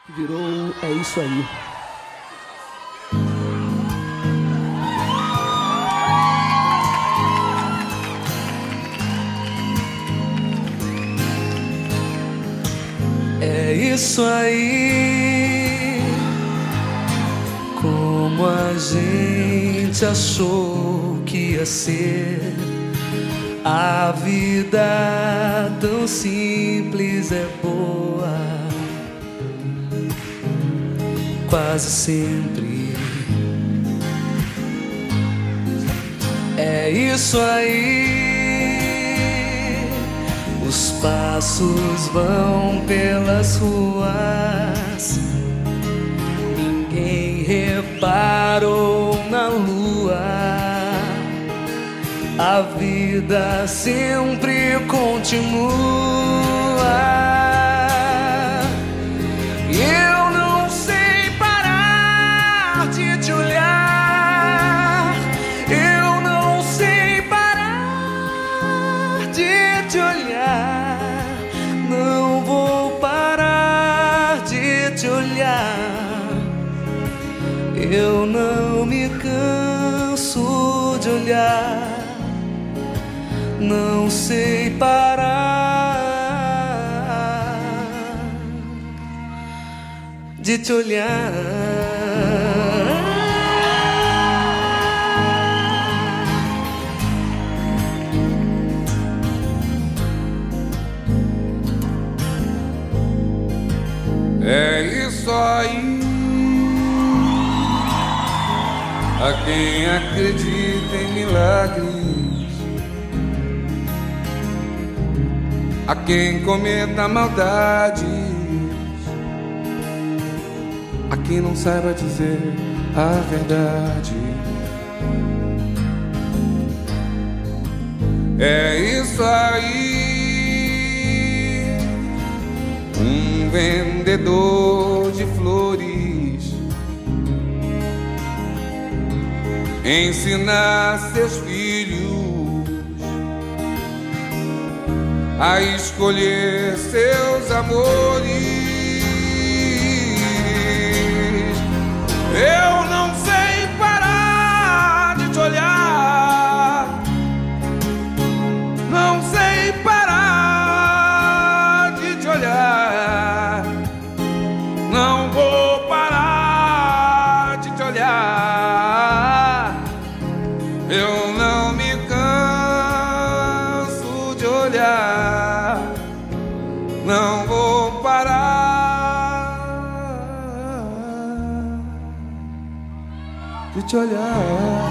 Virou É Isso Aí. É isso aí, como a gente achou que ia ser. A vida tão simples é boa, quase sempre. É isso aí, os passos vão pelas ruas, ninguém reparou na lua. A vida sempre continua. E eu não sei parar de te olhar. Eu não sei parar de te olhar. Não vou parar de te olhar. Eu não me canso de olhar. Não sei parar de te olhar. É isso aí, a quem acredita em milagres, a quem cometa maldades, a quem não saiba dizer a verdade. É isso aí, um vendedor de flores ensina seus filhos a escolher seus amores. Eu não sei parar de te olhar. Não sei parar de te olhar. Não vou parar de te olhar. Eu não me canso de olhar. Não vou parar de te olhar.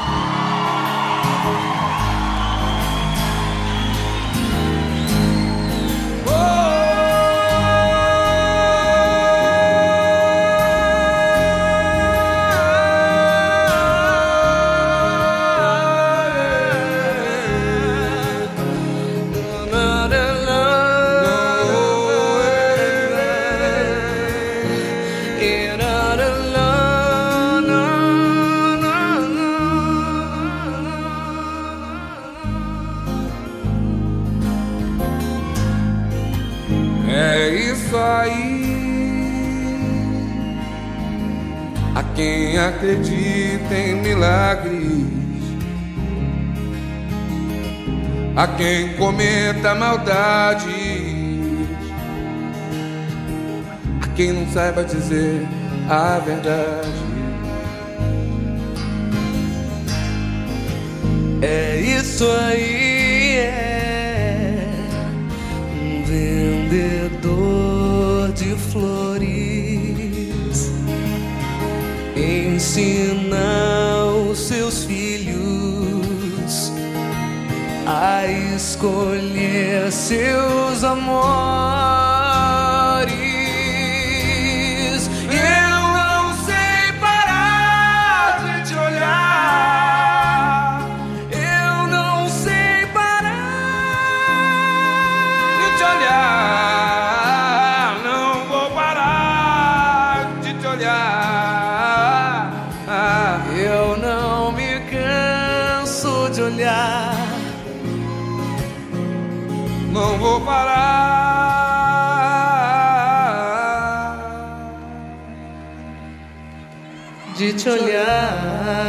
É isso aí, a quem acredita em milagres, a quem cometa maldades, a quem não saiba dizer a verdade. É isso aí, é um vendedor de flores ensina os seus filhos a escolher seus amores. E eu não sei parar de te olhar. Eu não sei parar De te olhar, não vou parar de te olhar. Eu não me canso de olhar. Não vou parar de te olhar.